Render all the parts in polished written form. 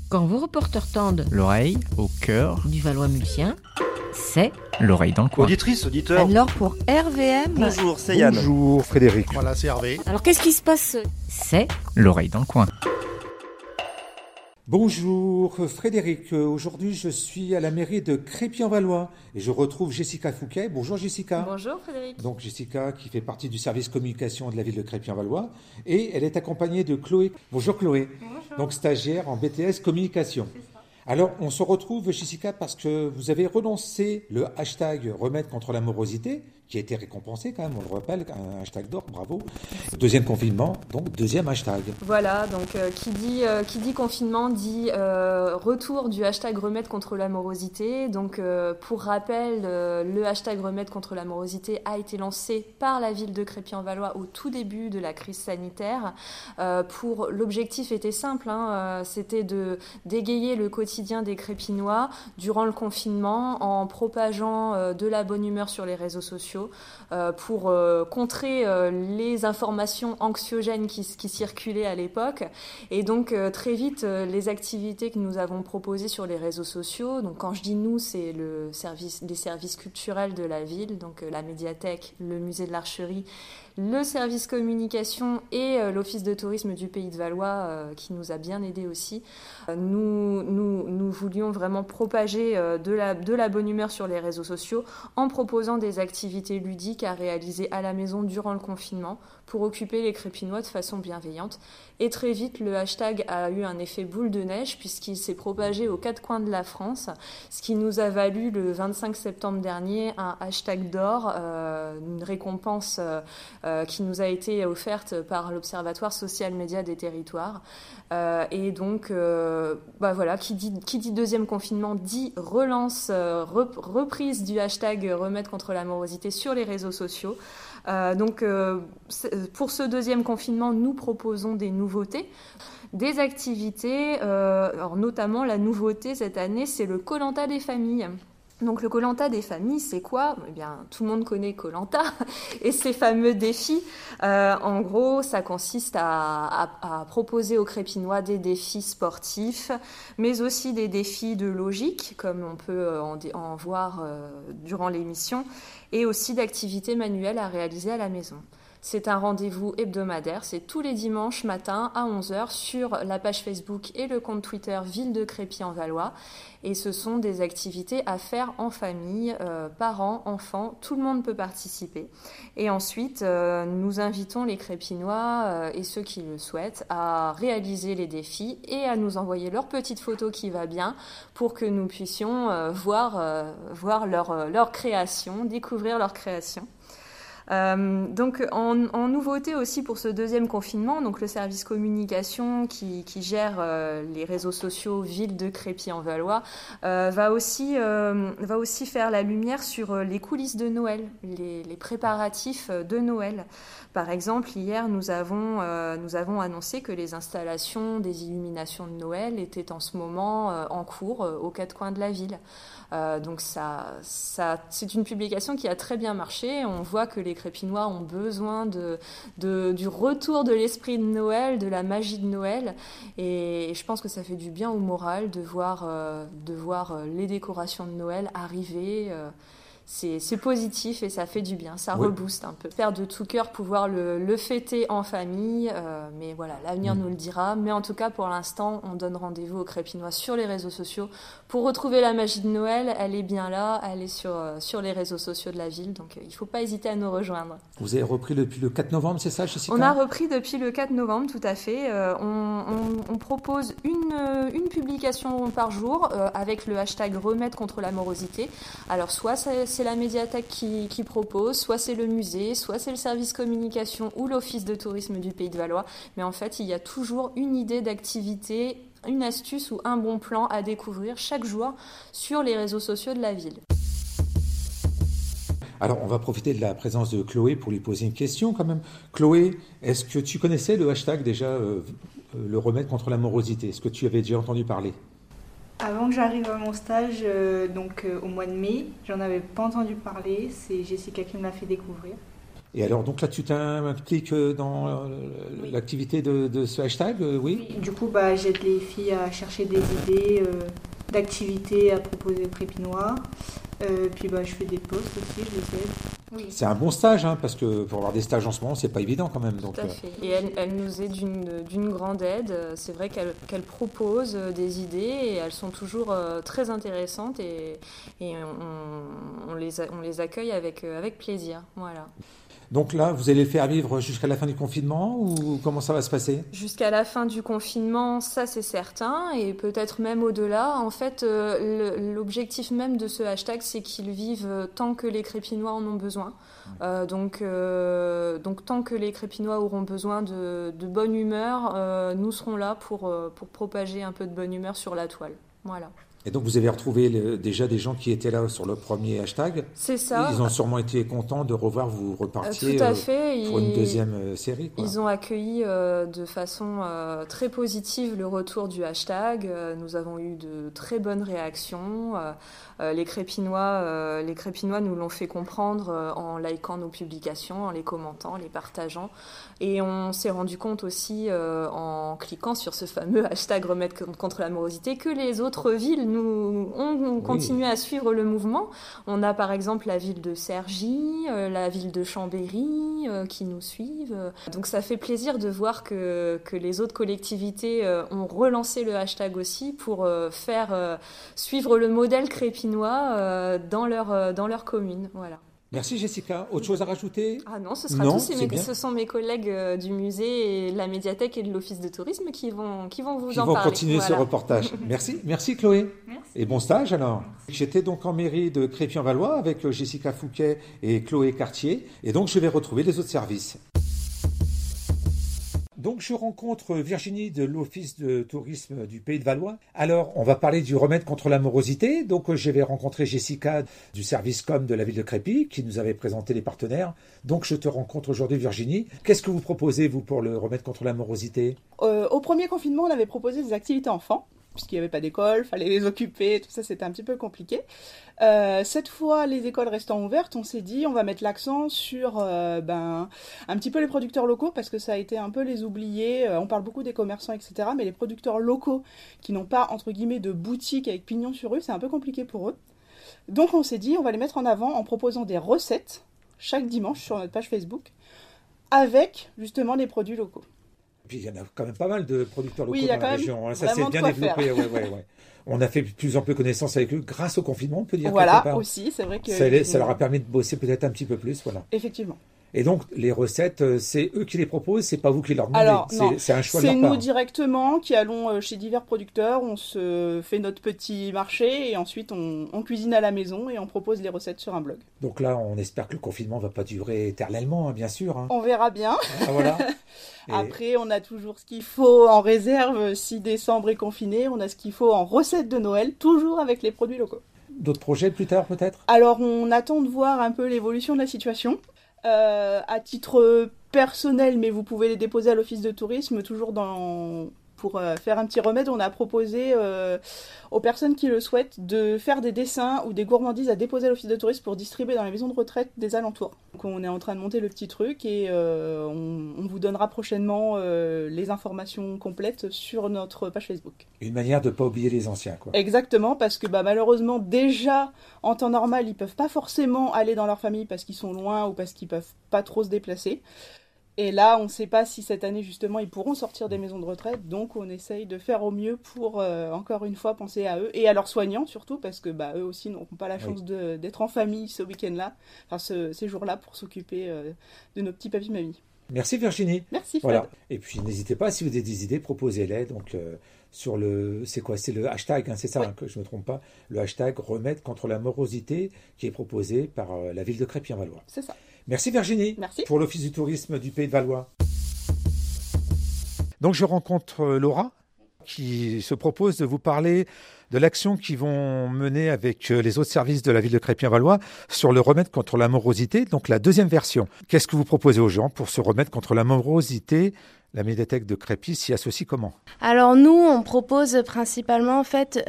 Quand vos reporters tendent L'oreille au cœur du Valois-Mulsien, c'est l'oreille dans le coin. Auditrice, auditeur. alors pour RVM. Bonjour, c'est Yann. Bonjour Frédéric. Voilà, c'est Hervé. Alors qu'est-ce qui se passe? C'est L'oreille dans le coin. Bonjour Frédéric. Aujourd'hui, je suis à la mairie de Crépy-en-Valois et je retrouve Jessica Fouquet. Bonjour Jessica. Bonjour Frédéric. Donc Jessica qui fait partie du service communication de la ville de Crépy-en-Valois et elle est accompagnée de Chloé. Bonjour Chloé. Bonjour. Donc stagiaire en BTS communication. C'est ça. Alors, on se retrouve, Jessica, parce que vous avez renoncé le hashtag Remède contre la morosité, qui a été récompensé quand même, on le rappelle, un hashtag d'or, bravo. Deuxième confinement, donc deuxième hashtag. Voilà, donc qui dit confinement dit retour du hashtag Remède contre la morosité. Donc pour rappel, le hashtag Remède contre la morosité a été lancé par la ville de Crépy-en-Valois au tout début de la crise sanitaire. L'objectif était simple, c'était de dégayer le quotidien des Crépinois durant le confinement en propageant de la bonne humeur sur les réseaux sociaux pour contrer les informations anxiogènes qui circulaient à l'époque. Et donc très vite, les activités que nous avons proposées sur les réseaux sociaux, donc quand je dis nous, c'est les services culturels de la ville, donc la médiathèque, le musée de l'Archerie, le service communication et l'office de tourisme du Pays de Valois qui nous a bien aidés aussi. Nous voulions vraiment propager de la bonne humeur sur les réseaux sociaux en proposant des activités ludiques à réaliser à la maison durant le confinement pour occuper les Crépinois de façon bienveillante. Et très vite, le hashtag a eu un effet boule de neige puisqu'il s'est propagé aux quatre coins de la France, ce qui nous a valu le 25 septembre dernier un hashtag d'or, une récompense qui nous a été offerte par l'Observatoire social média des territoires. Et donc, voilà, qui dit deuxième confinement dit relance, reprise du hashtag Remède contre la morosité sur les réseaux sociaux. Donc, pour ce deuxième confinement, nous proposons des nouveautés, des activités. Alors notamment, la nouveauté cette année, c'est le Koh-Lanta des familles. Donc le Koh-Lanta des familles, c'est quoi ? Eh bien, tout le monde connaît Koh-Lanta et ses fameux défis. En gros, ça consiste à proposer aux Crépinois des défis sportifs, mais aussi des défis de logique, comme on peut en voir durant l'émission, et aussi d'activités manuelles à réaliser à la maison. C'est un rendez-vous hebdomadaire, c'est tous les dimanches matin à 11h sur la page Facebook et le compte Twitter Ville de Crépy-en-Valois. Et ce sont des activités à faire en famille, parents, enfants, tout le monde peut participer. Et ensuite, nous invitons les Crépinois et ceux qui le souhaitent à réaliser les défis et à nous envoyer leur petite photo qui va bien pour que nous puissions voir leur création, découvrir leur création. Donc en nouveauté aussi pour ce deuxième confinement, donc le service communication qui gère les réseaux sociaux Ville de Crépy-en-Valois va aussi faire la lumière sur les coulisses de Noël, les préparatifs de Noël. Par exemple, hier nous avons annoncé que les installations des illuminations de Noël étaient en ce moment en cours aux quatre coins de la ville. Donc c'est une publication qui a très bien marché. On voit que les Crépinois ont besoin du retour de l'esprit de Noël, de la magie de Noël. Et je pense que ça fait du bien au moral de voir les décorations de Noël arriver. C'est positif et ça fait du bien, ça rebooste un peu. J'espère de tout cœur pouvoir le fêter en famille, mais voilà, l'avenir nous le dira. Mais en tout cas, pour l'instant, on donne rendez-vous aux Crépinois sur les réseaux sociaux pour retrouver la magie de Noël. Elle est bien là, elle est sur les réseaux sociaux de la ville, donc il ne faut pas hésiter à nous rejoindre. Vous avez repris depuis le 4 novembre, c'est ça, Jessica ? On a repris depuis le 4 novembre, tout à fait. On propose une publication par jour avec le hashtag Remède contre la morosité. Alors soit c'est la médiathèque qui propose, soit c'est le musée, soit c'est le service communication ou l'office de tourisme du Pays de Valois. Mais en fait, il y a toujours une idée d'activité, une astuce ou un bon plan à découvrir chaque jour sur les réseaux sociaux de la ville. Alors, on va profiter de la présence de Chloé pour lui poser une question quand même. Chloé, est-ce que tu connaissais le hashtag déjà, le remède contre la morosité ? Est-ce que tu avais déjà entendu parler ? Avant que j'arrive à mon stage, au mois de mai, j'en avais pas entendu parler. C'est Jessica qui me l'a fait découvrir. Et alors, donc là, tu t'impliques dans l'activité de ce hashtag, oui? Du coup, j'aide les filles à chercher des idées d'activités à proposer aux Crépinois. Puis je fais des posts aussi, je les aide. Oui. C'est un bon stage, hein, parce que pour avoir des stages en ce moment, c'est pas évident quand même. Donc, tout à fait. Et elle nous est d'une grande aide. C'est vrai qu'elle propose des idées et elles sont toujours très intéressantes et on les accueille avec plaisir. Voilà. Donc là, vous allez le faire vivre jusqu'à la fin du confinement ou comment ça va se passer? Jusqu'à la fin du confinement, ça c'est certain, et peut-être même au-delà. En fait, l'objectif même de ce hashtag, c'est qu'ils vivent tant que les Crépinois en ont besoin. Donc tant que les Crépinois auront besoin de bonne humeur, nous serons là pour propager un peu de bonne humeur sur la toile. Voilà. Et donc vous avez retrouvé déjà des gens qui étaient là sur le premier hashtag. C'est ça. Ils ont sûrement été contents de revoir vous repartiez tout à fait. Pour une deuxième série. Quoi. Ils ont accueilli de façon très positive le retour du hashtag. Nous avons eu de très bonnes réactions. Les Crépinois nous l'ont fait comprendre en likant nos publications, en les commentant, en les partageant. Et on s'est rendu compte aussi en cliquant sur ce fameux hashtag remettre contre la morosité que les autres villes ont continué à suivre le mouvement. On a par exemple la ville de Cergy, la ville de Chambéry qui nous suivent. Donc ça fait plaisir de voir que les autres collectivités ont relancé le hashtag aussi pour faire suivre le modèle crépinois dans leur commune. Voilà. Merci Jessica. Autre chose à rajouter? Ah non, ce sera tout. Ce sont mes collègues du musée et de la médiathèque et de l'office de tourisme qui vont vous en parler. Qui vont continuer ce reportage. Merci Chloé. Merci. Et bon stage alors. J'étais donc en mairie de Crépy-en-Valois avec Jessica Fouquet et Chloé Cartier. Et donc je vais retrouver les autres services. Donc je rencontre Virginie de l'Office de tourisme du Pays de Valois. Alors on va parler du remède contre la morosité. Donc je vais rencontrer Jessica du service com de la ville de Crépy qui nous avait présenté les partenaires. Donc je te rencontre aujourd'hui Virginie. Qu'est-ce que vous proposez vous pour le remède contre la morosité? Au premier confinement on avait proposé des activités enfants puisqu'il n'y avait pas d'école, fallait les occuper, tout ça c'était un petit peu compliqué. Cette fois, les écoles restant ouvertes, on s'est dit on va mettre l'accent sur un petit peu les producteurs locaux parce que ça a été un peu les oubliés. On parle beaucoup des commerçants, etc. Mais les producteurs locaux qui n'ont pas, entre guillemets, de boutique avec pignon sur rue, c'est un peu compliqué pour eux. Donc on s'est dit on va les mettre en avant en proposant des recettes chaque dimanche sur notre page Facebook avec justement des produits locaux. Puis il y en a quand même pas mal de producteurs locaux dans la région. Ça s'est bien développé. Ouais. On a fait de plus en plus connaissance avec eux grâce au confinement, on peut dire. Voilà, aussi, c'est vrai que... Ça leur a permis de bosser peut-être un petit peu plus, voilà. Effectivement. Et donc, les recettes, c'est eux qui les proposent, c'est pas vous qui leur demandez. Alors, c'est un choix de leur part. C'est nous directement qui allons chez divers producteurs, on se fait notre petit marché et ensuite on cuisine à la maison et on propose les recettes sur un blog. Donc là, on espère que le confinement va pas durer éternellement, hein, bien sûr. Hein. On verra bien. Ah, voilà. Après, on a toujours ce qu'il faut en réserve si décembre est confiné, on a ce qu'il faut en recettes de Noël, toujours avec les produits locaux. D'autres projets plus tard peut-être? Alors, on attend de voir un peu l'évolution de la situation. À titre personnel, mais vous pouvez les déposer à l'office de tourisme, toujours pour faire un petit remède, on a proposé aux personnes qui le souhaitent de faire des dessins ou des gourmandises à déposer à l'office de tourisme pour distribuer dans les maisons de retraite des alentours. Donc on est en train de monter le petit truc et on vous donnera prochainement les informations complètes sur notre page Facebook. Une manière de ne pas oublier les anciens, quoi. Exactement, parce que malheureusement, déjà, en temps normal, ils ne peuvent pas forcément aller dans leur famille parce qu'ils sont loin ou parce qu'ils ne peuvent pas trop se déplacer. Et là, on ne sait pas si cette année, justement, ils pourront sortir des maisons de retraite. Donc, on essaye de faire au mieux pour, encore une fois, penser à eux et à leurs soignants, surtout, parce que eux aussi n'auront pas la chance d'être en famille ce week-end-là, ces jours-là, pour s'occuper de nos petits papis-mamies. Merci Virginie. Merci Fred. Voilà. Et puis, n'hésitez pas, si vous avez des idées, proposez-les. Donc, sur c'est le hashtag, hein, c'est ça, que je ne me trompe pas, le hashtag remède contre la morosité qui est proposé par la ville de Crépy-en-Valois. C'est ça. Merci Virginie. Merci. Pour l'Office du tourisme du Pays de Valois. Donc je rencontre Laura qui se propose de vous parler de l'action qu'ils vont mener avec les autres services de la ville de Crépy-en-Valois sur le remède contre la morosité, donc la deuxième version. Qu'est-ce que vous proposez aux gens pour se remettre contre la morosité? La médiathèque de Crépy s'y associe comment? Alors nous, on propose principalement en fait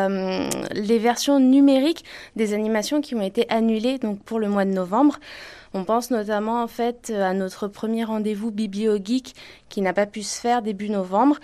les versions numériques des animations qui ont été annulées donc pour le mois de novembre. On pense notamment en fait à notre premier rendez-vous BiblioGeek qui n'a pas pu se faire début novembre.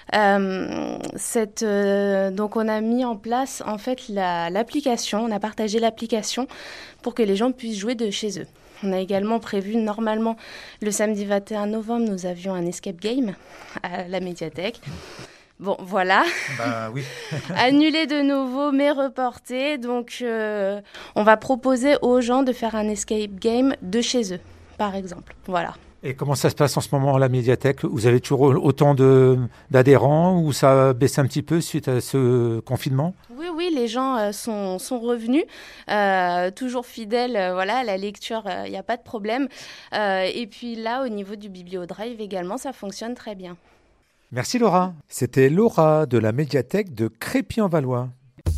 Donc on a mis en place en fait l'application, on a partagé l'application pour que les gens puissent jouer de chez eux. On a également prévu, normalement, le samedi 21 novembre, nous avions un escape game à la médiathèque. Bon, voilà. Oui. Annulé de nouveau, mais reporté. Donc, on va proposer aux gens de faire un escape game de chez eux, par exemple. Voilà. Et comment ça se passe en ce moment à la médiathèque ? Vous avez toujours autant d'adhérents ou ça a baissé un petit peu suite à ce confinement ? Oui, les gens sont revenus, toujours fidèles à la lecture, il n'y a pas de problème. Et puis là, au niveau du BiblioDrive également, ça fonctionne très bien. Merci Laura. C'était Laura de la médiathèque de Crépy-en-Valois.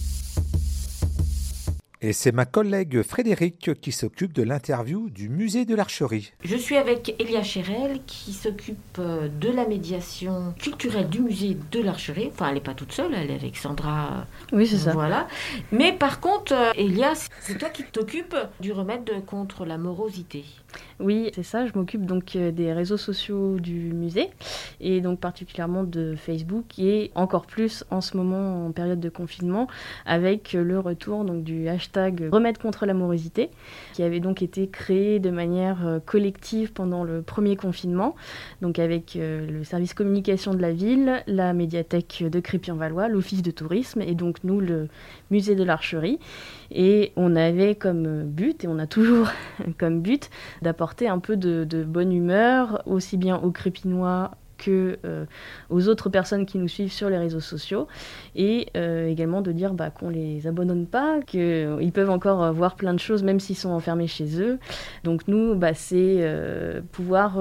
Et c'est ma collègue Frédéric qui s'occupe de l'interview du musée de l'Archerie. Je suis avec Elia Chérel qui s'occupe de la médiation culturelle du musée de l'Archerie. Enfin, elle n'est pas toute seule, elle est avec Sandra. Oui, c'est ça. Voilà. Mais par contre, Elia, c'est toi qui t'occupes du remède contre la morosité. Oui, c'est ça. Je m'occupe donc des réseaux sociaux du musée et donc particulièrement de Facebook et encore plus en ce moment en période de confinement avec le retour donc du hashtag Remède contre la morosité qui avait donc été créé de manière collective pendant le premier confinement, donc avec le service communication de la ville, la médiathèque de Crépy-en-Valois, l'office de tourisme et donc nous le musée de l'Archerie. Et on avait comme but, et on a toujours comme but, d'apporter un peu de bonne humeur, aussi bien aux Crépinois que aux autres personnes qui nous suivent sur les réseaux sociaux, et également de dire qu'on les abandonne pas, qu'ils peuvent encore voir plein de choses même s'ils sont enfermés chez eux. Donc nous, c'est pouvoir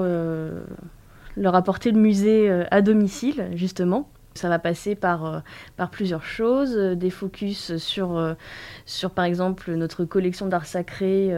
leur apporter le musée à domicile, justement. Ça va passer par plusieurs choses, des focus sur par exemple notre collection d'art sacré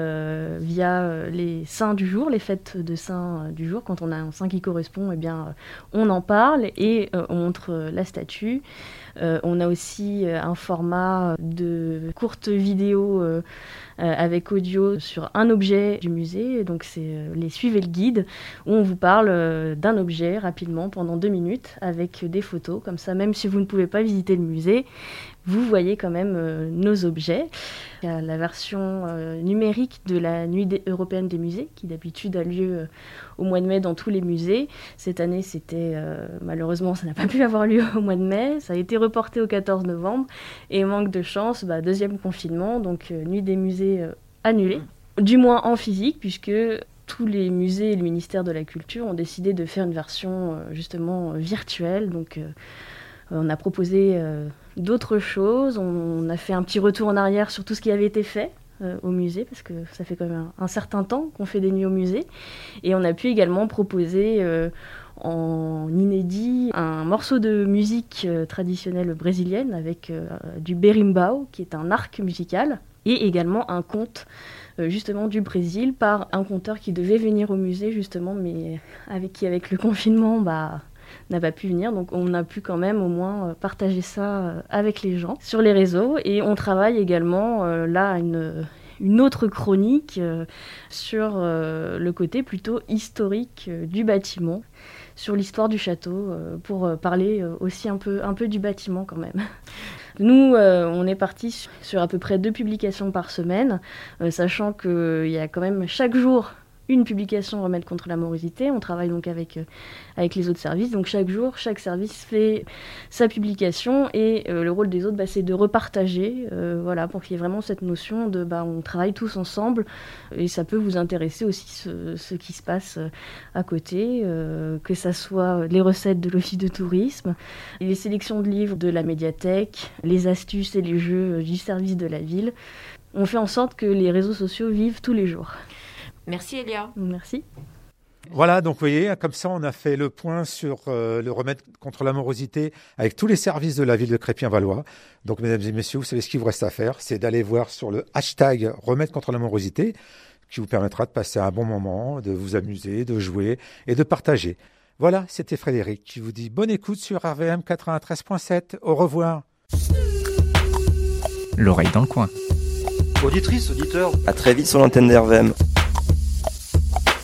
via les saints du jour, les fêtes de saints du jour. Quand on a un saint qui correspond, on en parle et on montre la statue. On a aussi un format de courte vidéo avec audio sur un objet du musée. Donc c'est les Suivez le guide, où on vous parle d'un objet rapidement pendant 2 minutes avec des photos. Comme ça, même si vous ne pouvez pas visiter le musée, vous voyez quand même nos objets. Il y a la version numérique de la Nuit européenne des musées, qui d'habitude a lieu au mois de mai dans tous les musées. Cette année, malheureusement, ça n'a pas pu avoir lieu au mois de mai. Ça a été reporté au 14 novembre. Et manque de chance, deuxième confinement, donc Nuit des musées annulée. Du moins en physique, puisque tous les musées et le ministère de la Culture ont décidé de faire une version justement virtuelle. Donc on a proposé d'autres choses. On a fait un petit retour en arrière sur tout ce qui avait été fait au musée, parce que ça fait quand même un certain temps qu'on fait des nuits au musée. Et on a pu également proposer en inédit un morceau de musique traditionnelle brésilienne avec du berimbau, qui est un arc musical, et également un conte justement du Brésil par un conteur qui devait venir au musée justement, mais avec le confinement n'a pas pu venir. Donc on a pu quand même au moins partager ça avec les gens sur les réseaux. Et on travaille également là une autre chronique sur le côté plutôt historique du bâtiment, sur l'histoire du château, pour parler aussi un peu du bâtiment quand même. Nous, on est parti sur à peu près 2 publications par semaine, sachant qu'il y a quand même chaque jour une publication Remède contre la morosité. On travaille donc avec les autres services. Donc chaque jour, chaque service fait sa publication et le rôle des autres, c'est de repartager, pour qu'il y ait vraiment cette notion de on travaille tous ensemble et ça peut vous intéresser aussi ce qui se passe à côté, que ça soit les recettes de l'office de tourisme, les sélections de livres de la médiathèque, les astuces et les jeux du service de la ville. On fait en sorte que les réseaux sociaux vivent tous les jours. Merci Elia. Merci. Voilà, donc vous voyez, comme ça on a fait le point sur le remède contre la morosité avec tous les services de la ville de Crépy-en-Valois. Donc mesdames et messieurs, vous savez ce qu'il vous reste à faire, c'est d'aller voir sur le hashtag remède contre la morosité qui vous permettra de passer un bon moment, de vous amuser, de jouer et de partager. Voilà, c'était Frédéric qui vous dit bonne écoute sur RVM 93.7. Au revoir. L'oreille dans le coin. Auditrice, auditeur, à très vite sur l'antenne d'RVM.